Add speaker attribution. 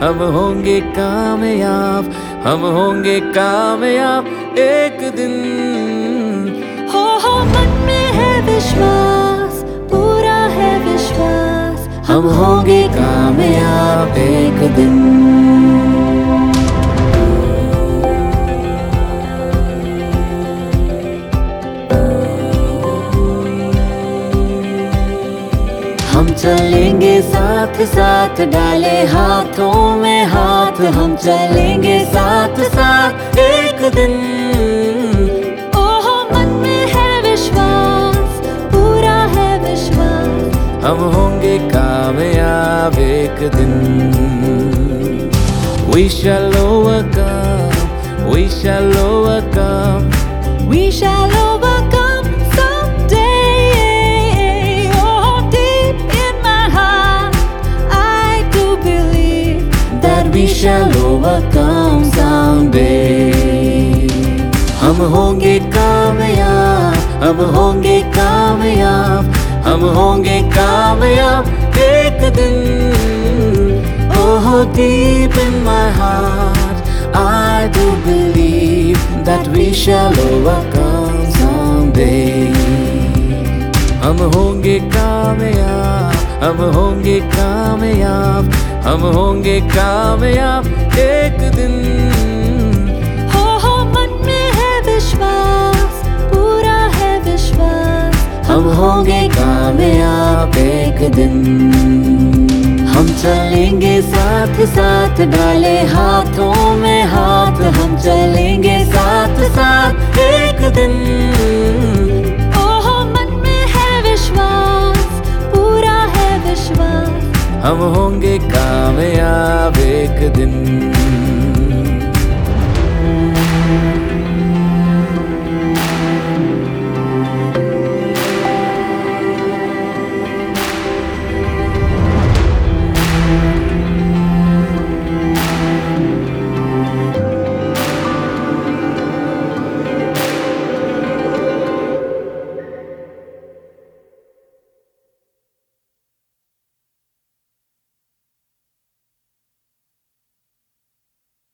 Speaker 1: हम होंगे कामयाब, हम होंगे कामयाब एक दिन।
Speaker 2: हो मन में है विश्वास, पूरा है विश्वास,
Speaker 1: हम होंगे कामयाब एक दिन। हम चलेंगे साथ साथ, डाले हाथों में हाथ, हम चलेंगे साथ साथ एक दिन।
Speaker 2: ओह मन में है विश्वास, पूरा है विश्वास,
Speaker 1: हम होंगे कामयाब एक दिन। We shall overcome, we shall overcome,
Speaker 2: we shall overcome someday. Oh, deep in my heart, I do believe
Speaker 1: that we shall overcome someday. हम होंगे कामयाब, हम होंगे कामयाब, हम होंगे कामयाब एक दिन। Oh, deep in my heart, I do believe that we shall overcome someday. हम होंगे कामयाब, हम होंगे कामयाब, हम होंगे कामयाब एक दिन।
Speaker 2: हो मन में है विश्वास, पूरा है विश्वास,
Speaker 1: हम होंगे कामयाब एक दिन। हम चलेंगे साथ साथ, डाले हाथों में हाथ, हम चलेंगे साथ साथ एक दिन।
Speaker 2: ओह मन में है विश्वास, पूरा है विश्वास,
Speaker 1: हम होंगे कामयाब एक दिन।